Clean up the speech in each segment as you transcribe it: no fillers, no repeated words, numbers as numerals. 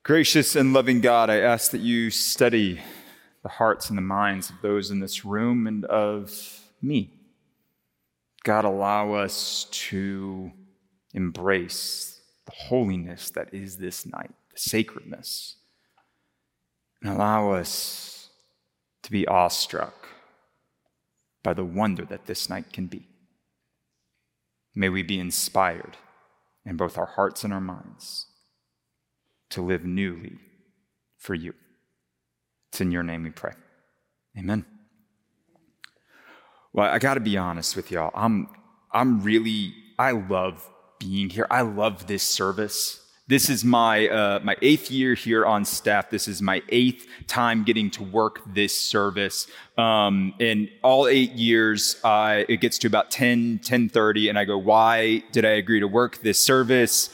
Gracious and loving God, I ask that you study the hearts and the minds of those in this room and of me. God, allow us to embrace the holiness that is this night, the sacredness, and allow us to be awestruck by the wonder that this night can be. May we be inspired in both our hearts and our minds to live newly for you. It's in your name we pray. Amen. Well, I got to be honest with y'all. I love being here. I love this service. This is my 8th year here on staff. This is my 8th time getting to work this service. And all 8 years, it gets to about 10:30, and I go, why did I agree to work this service?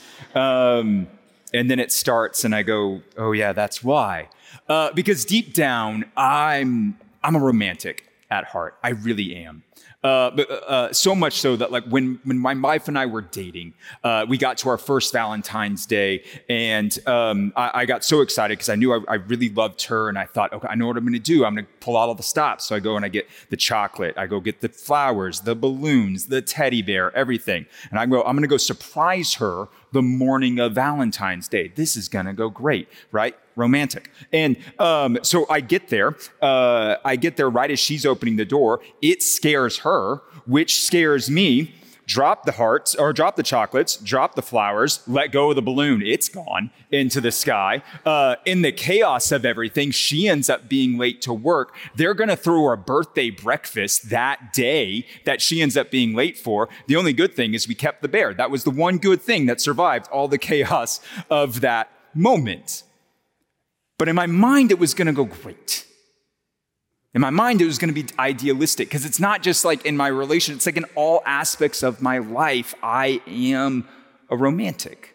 And then it starts, and I go, oh yeah, that's why. Because deep down, I'm a romantic at heart. I really am. But so much so that like when my wife and I were dating, we got to our first Valentine's Day, and I got so excited because I knew I really loved her, and I thought, okay, I know what I'm going to do. I'm going to pull out all the stops. So I go and I get the chocolate. I go get the flowers, the balloons, the teddy bear, everything. And I'm going to go surprise her the morning of Valentine's Day. This is going to go great, right? Romantic. And so I get there right as she's opening the door. It scares her, which scares me. Drop the hearts, or drop the chocolates, drop the flowers, let go of the balloon. It's gone into the sky. In the chaos of everything, she ends up being late to work. They're going to throw her a birthday breakfast that day that she ends up being late for. The only good thing is we kept the bear. That was the one good thing that survived all the chaos of that moment. But in my mind, it was going to go great. In my mind, it was going to be idealistic, because it's not just like in my relation, it's like in all aspects of my life, I am a romantic.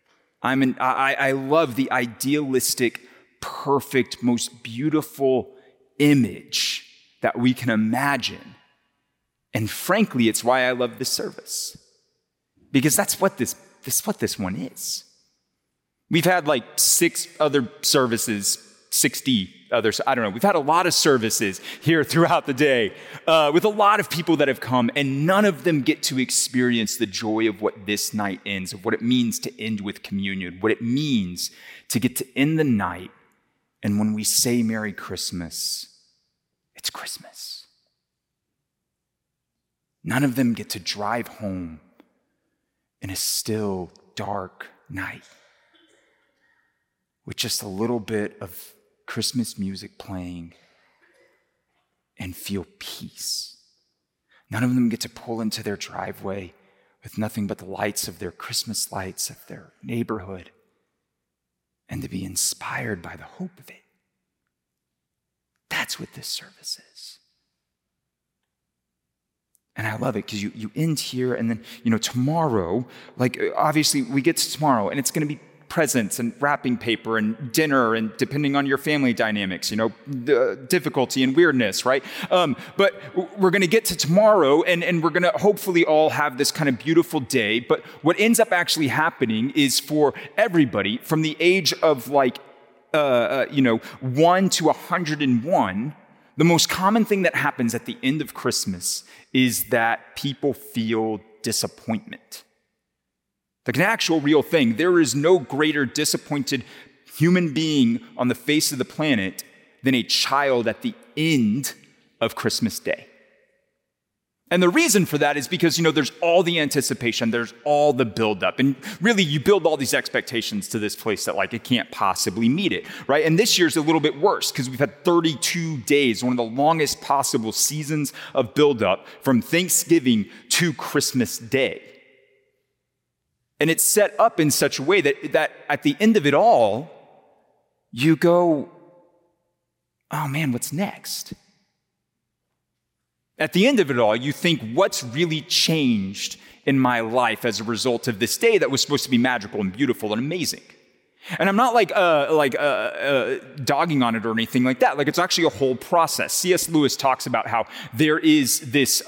I love the idealistic, perfect, most beautiful image that we can imagine. And frankly, it's why I love this service, because that's what this one is. We've had like 6 other services, 60 others. I don't know. We've had a lot of services here throughout the day with a lot of people that have come, and none of them get to experience the joy of what this night ends, of what it means to end with communion, what it means to get to end the night. And when we say Merry Christmas, it's Christmas. None of them get to drive home in a still, dark night with just a little bit of Christmas music playing and feel peace. None of them get to pull into their driveway with nothing but the lights of their Christmas lights of their neighborhood and to be inspired by the hope of it. That's what this service is. And I love it because you end here, and then, tomorrow, like obviously we get to tomorrow, and it's going to be presents and wrapping paper and dinner, and depending on your family dynamics, the difficulty and weirdness, right? But we're going to get to tomorrow, and we're going to hopefully all have this kind of beautiful day. But what ends up actually happening is for everybody from the age of 1 to 101, the most common thing that happens at the end of Christmas is that people feel disappointment. Like an actual real thing. There is no greater disappointed human being on the face of the planet than a child at the end of Christmas Day. And the reason for that is because, there's all the anticipation, there's all the buildup. And really, you build all these expectations to this place that it can't possibly meet it, right? And this year's a little bit worse because we've had 32 days, one of the longest possible seasons of buildup from Thanksgiving to Christmas Day. And it's set up in such a way that at the end of it all, you go, oh man, what's next? At the end of it all, you think, what's really changed in my life as a result of this day that was supposed to be magical and beautiful and amazing? And I'm not dogging on it or anything like that. It's actually a whole process. C.S. Lewis talks about how there is this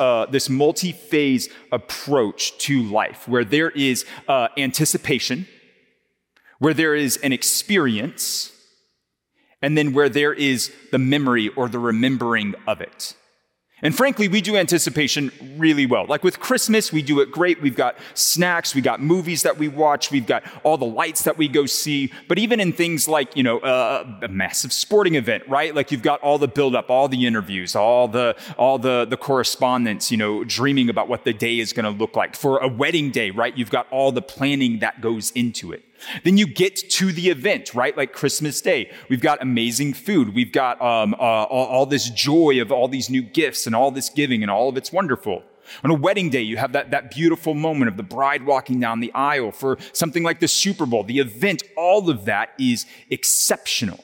multi-phase approach to life where there is anticipation, where there is an experience, and then where there is the memory or the remembering of it. And frankly, we do anticipation really well. Like with Christmas, we do it great. We've got snacks, we got movies that we watch, we've got all the lights that we go see. But even in things like, a massive sporting event, right? Like you've got all the buildup, all the interviews, all the correspondence, dreaming about what the day is going to look like. For a wedding day, right? You've got all the planning that goes into it. Then you get to the event, right? Like Christmas Day. We've got amazing food. We've got all this joy of all these new gifts and all this giving, and all of it's wonderful. On a wedding day, you have that beautiful moment of the bride walking down the aisle. For something like the Super Bowl, the event, all of that is exceptional.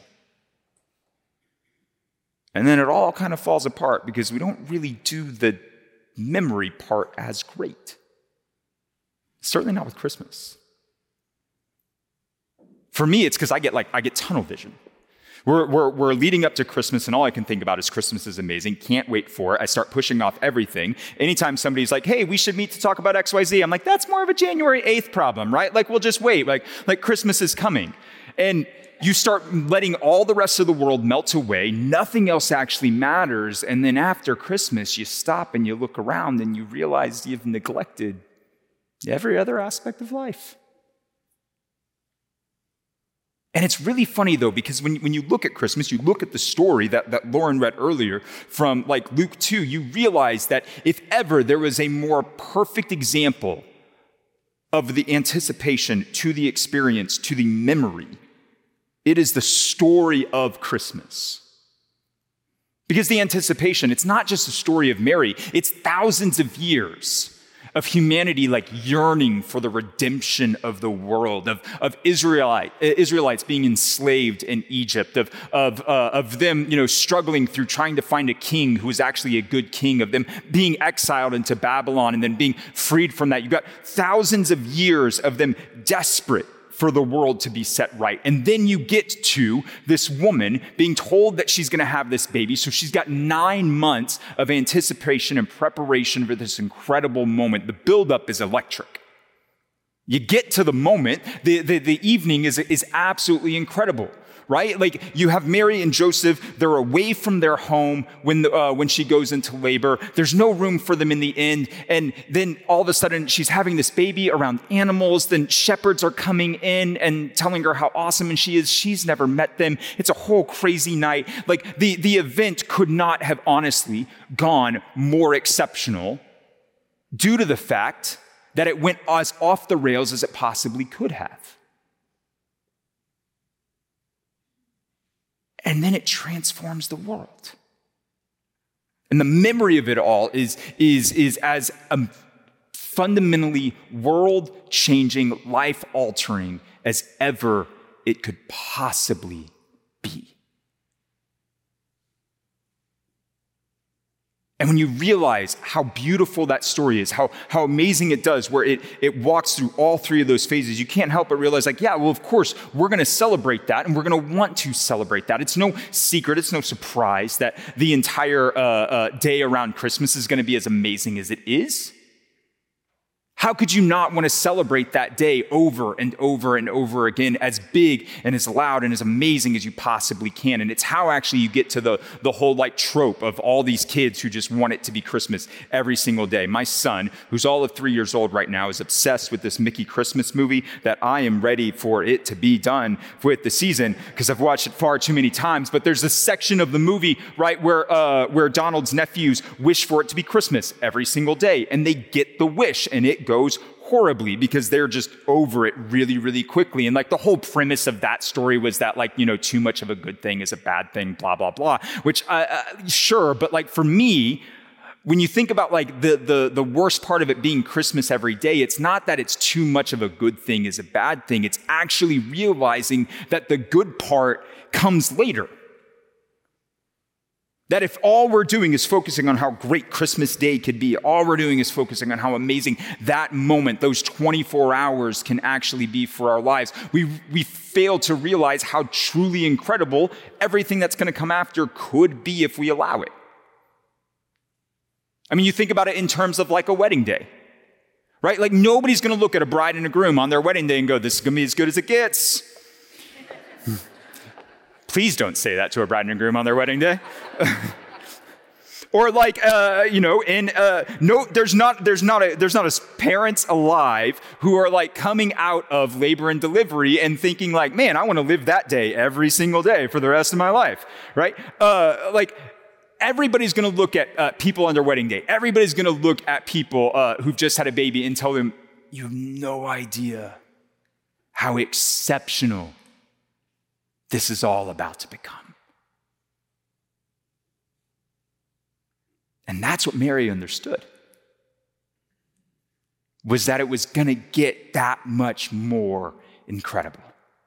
And then it all kind of falls apart because we don't really do the memory part as great. Certainly not with Christmas. For me, it's because I get tunnel vision. We're leading up to Christmas, and all I can think about is Christmas is amazing. Can't wait for it. I start pushing off everything. Anytime somebody's like, hey, we should meet to talk about XYZ, I'm like, that's more of a January 8th problem, right? Like, we'll just wait. Like Christmas is coming. And you start letting all the rest of the world melt away. Nothing else actually matters. And then after Christmas, you stop and you look around and you realize you've neglected every other aspect of life. And it's really funny, though, because when you look at Christmas, you look at the story that Lauren read earlier from like Luke 2, you realize that if ever there was a more perfect example of the anticipation to the experience, to the memory, it is the story of Christmas. Because the anticipation, it's not just a story of Mary, it's thousands of years of humanity like yearning for the redemption of the world, of Israelites being enslaved in Egypt, of them struggling through trying to find a king who was actually a good king, of them being exiled into Babylon and then being freed from that. You've got thousands of years of them desperate for the world to be set right. And then you get to this woman being told that she's going to have this baby. So she's got 9 months of anticipation and preparation for this incredible moment. The buildup is electric. You get to the moment, the evening is absolutely incredible, right? Like you have Mary and Joseph, they're away from their home when she goes into labor. There's no room for them in the inn. And then all of a sudden she's having this baby around animals. Then shepherds are coming in and telling her how awesome she is. She's never met them. It's a whole crazy night. Like the event could not have honestly gone more exceptional due to the fact that it went as off the rails as it possibly could have. And then it transforms the world. And the memory of it all is as fundamentally world-changing, life-altering as ever it could possibly be. And when you realize how beautiful that story is, how amazing it does, where it walks through all three of those phases, you can't help but realize, of course, we're going to celebrate that, and we're going to want to celebrate that. It's no secret, it's no surprise that the entire day around Christmas is going to be as amazing as it is. How could you not want to celebrate that day over and over and over again, as big and as loud and as amazing as you possibly can? And it's how actually you get to the whole like trope of all these kids who just want it to be Christmas every single day. My son, who's all of 3 years old right now, is obsessed with this Mickey Christmas movie that I am ready for it to be done with the season because I've watched it far too many times. But there's a section of the movie, right, where Donald's nephews wish for it to be Christmas every single day, and they get the wish, and it goes horribly because they're just over it really, really quickly. And like the whole premise of that story was that too much of a good thing is a bad thing, blah, blah, blah, which sure. But like for me, when you think about like the worst part of it being Christmas every day, it's not that it's too much of a good thing is a bad thing. It's actually realizing that the good part comes later. That if all we're doing is focusing on how great Christmas Day could be, all we're doing is focusing on how amazing that moment, those 24 hours can actually be for our lives, we fail to realize how truly incredible everything that's going to come after could be if we allow it. I mean, you think about it in terms of like a wedding day, right? Like nobody's going to look at a bride and a groom on their wedding day and go, this is going to be as good as it gets. Please don't say that to a bride and a groom on their wedding day. Or like, no, there's not parents alive who are like coming out of labor and delivery and thinking like, man, I want to live that day every single day for the rest of my life, right? Like everybody's going to look at people on their wedding day. Everybody's going to look at people who've just had a baby and tell them, you have no idea how exceptional this is all about to become. And that's what Mary understood, was that it was going to get that much more incredible.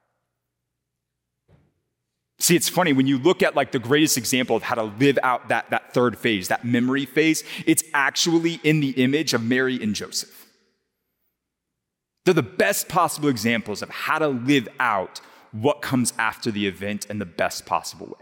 See, it's funny, when you look at like the greatest example of how to live out that third phase, that memory phase, it's actually in the image of Mary and Joseph. They're the best possible examples of how to live out what comes after the event in the best possible way.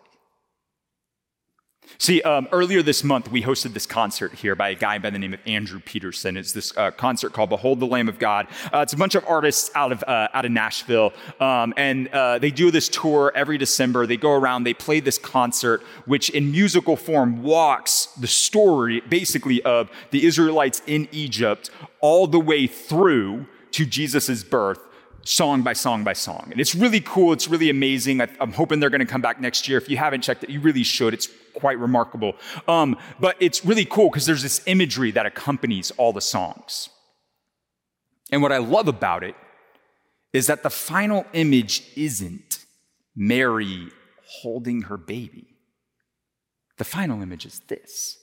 See, earlier this month, we hosted this concert here by a guy by the name of Andrew Peterson. It's this concert called Behold the Lamb of God. It's a bunch of artists out of Nashville, and they do this tour every December. They go around, they play this concert, which in musical form walks the story, basically, of the Israelites in Egypt all the way through to Jesus' birth, song by song by song. And it's really cool. It's really amazing. I'm hoping they're going to come back next year. If you haven't checked it, you really should. It's quite remarkable. But it's really cool because there's this imagery that accompanies all the songs. And what I love about it is that the final image isn't Mary holding her baby. The final image is this.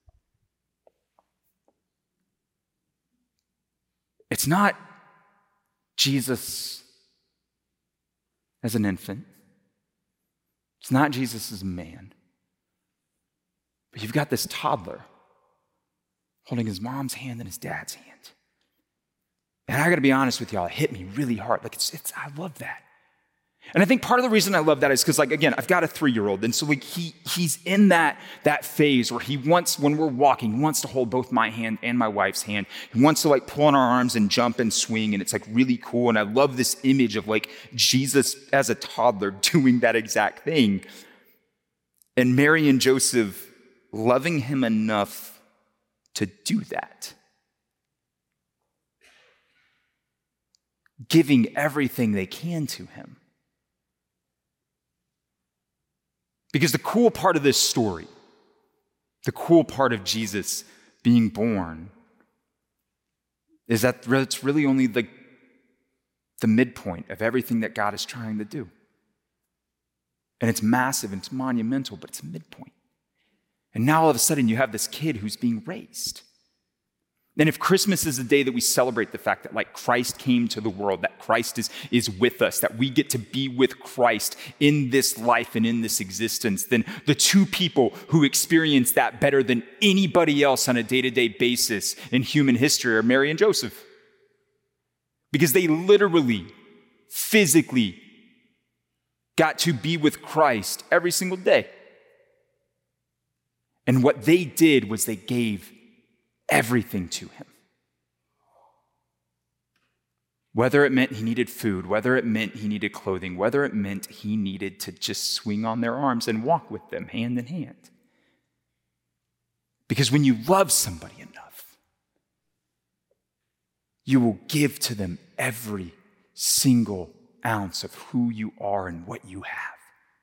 It's not Jesus as an infant. It's not Jesus as a man. But you've got this toddler holding his mom's hand and his dad's hand. And I got to be honest with y'all, it hit me really hard. Like I love that. And I think part of the reason I love that is because, like, again, I've got a 3-year-old, and so like he's in that phase where he wants, when we're walking, he wants to hold both my hand and my wife's hand. He wants to like pull on our arms and jump and swing, and it's like really cool. And I love this image of like Jesus as a toddler doing that exact thing, and Mary and Joseph loving him enough to do that, giving everything they can to him. Because the cool part of this story, the cool part of Jesus being born, is that it's really only the midpoint of everything that God is trying to do. And it's massive and it's monumental, but it's a midpoint. And now all of a sudden you have this kid who's being raised. And if Christmas is the day that we celebrate the fact that like Christ came to the world, that Christ is with us, that we get to be with Christ in this life and in this existence, then the two people who experience that better than anybody else on a day-to-day basis in human history are Mary and Joseph. Because they literally, physically got to be with Christ every single day. And what they did was they gave everything to him. Whether it meant he needed food, whether it meant he needed clothing, whether it meant he needed to just swing on their arms and walk with them hand in hand. Because when you love somebody enough, you will give to them every single ounce of who you are and what you have.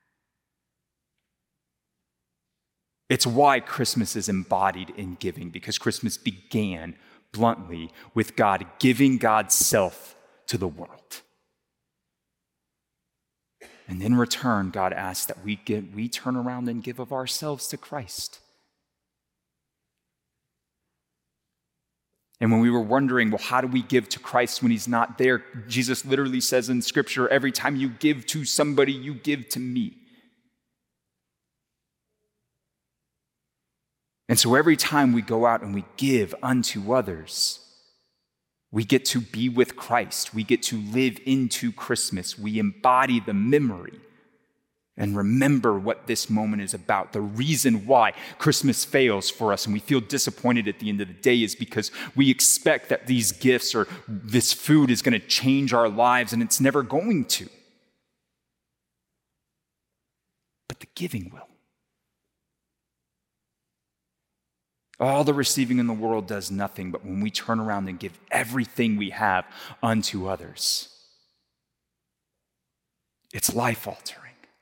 It's why Christmas is embodied in giving, because Christmas began bluntly with God giving God's self to the world. And in return, God asks that we turn around and give of ourselves to Christ. And when we were wondering, well, how do we give to Christ when he's not there? Jesus literally says in Scripture, every time you give to somebody, you give to me. And so every time we go out and we give unto others, we get to be with Christ. We get to live into Christmas. We embody the memory and remember what this moment is about. The reason why Christmas fails for us and we feel disappointed at the end of the day is because we expect that these gifts or this food is going to change our lives, and it's never going to. But the giving will. All the receiving in the world does nothing, but when we turn around and give everything we have unto others, it's life-altering.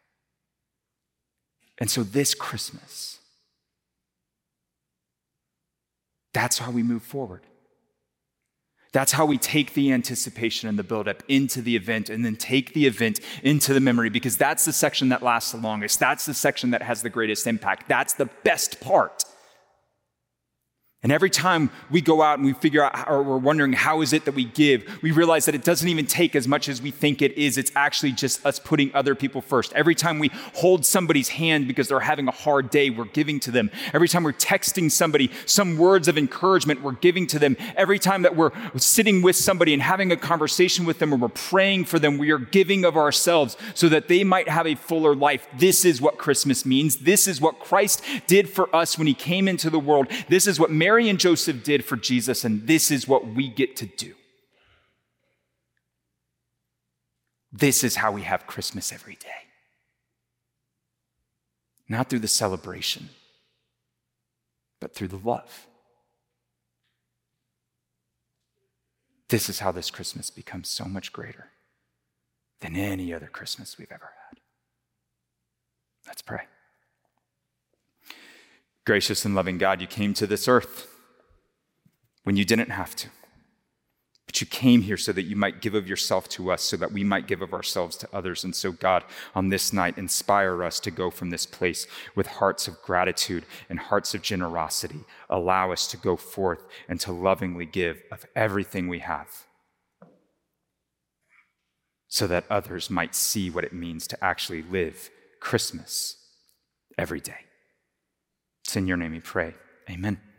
And so this Christmas, that's how we move forward. That's how we take the anticipation and the buildup into the event, and then take the event into the memory, because that's the section that lasts the longest. That's the section that has the greatest impact. That's the best part. And every time we go out and we figure out, or we're wondering how is it that we give, we realize that it doesn't even take as much as we think it is. It's actually just us putting other people first. Every time we hold somebody's hand because they're having a hard day, we're giving to them. Every time we're texting somebody some words of encouragement, we're giving to them. Every time that we're sitting with somebody and having a conversation with them, or we're praying for them, we are giving of ourselves so that they might have a fuller life. This is what Christmas means. This is what Christ did for us when he came into the world. This is what Mary and Joseph did for Jesus, and this is what we get to do. This is how we have Christmas every day. Not through the celebration, but through the love. This is how this Christmas becomes so much greater than any other Christmas we've ever had. Let's pray. Gracious and loving God, you came to this earth when you didn't have to. But you came here so that you might give of yourself to us, so that we might give of ourselves to others. And so, God, on this night, inspire us to go from this place with hearts of gratitude and hearts of generosity. Allow us to go forth and to lovingly give of everything we have, so that others might see what it means to actually live Christmas every day. It's in your name we pray. Amen.